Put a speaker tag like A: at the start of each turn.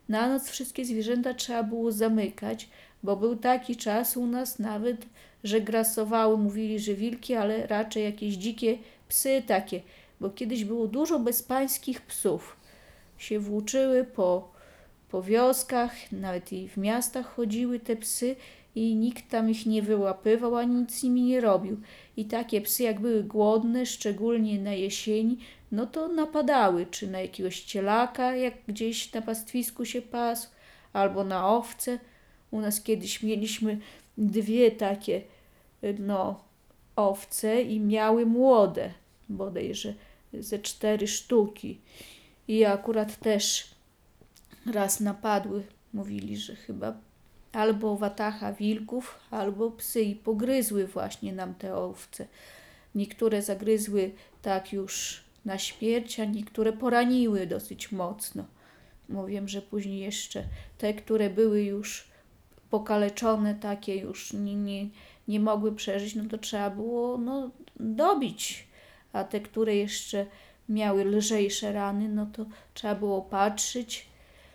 A: Na noc wszystkie zwierzęta trzeba było zamykać, bo był taki czas u nas nawet, że grasowały, mówili, że wilki, ale raczej jakieś dzikie psy takie, bo kiedyś było dużo bezpańskich psów. Się włóczyły po wioskach, nawet i w miastach chodziły te psy i nikt tam ich nie wyłapywał, ani nic z nimi nie robił. I takie psy, jak były głodne, szczególnie na jesieni, no to napadały, czy na jakiegoś cielaka, jak gdzieś na pastwisku się pasł, albo na owce. U nas kiedyś mieliśmy dwie takie, no, owce i miały młode, bodajże ze 4 sztuki. I akurat też raz napadły, mówili, że chyba albo watacha wilków, albo psy i pogryzły właśnie nam te owce. Niektóre zagryzły tak już na śmierć, a niektóre poraniły dosyć mocno. Mówię, że później jeszcze te, które były już pokaleczone, takie już nie mogły przeżyć, no to trzeba było dobić. A te, które jeszcze miały lżejsze rany, no to trzeba było patrzeć,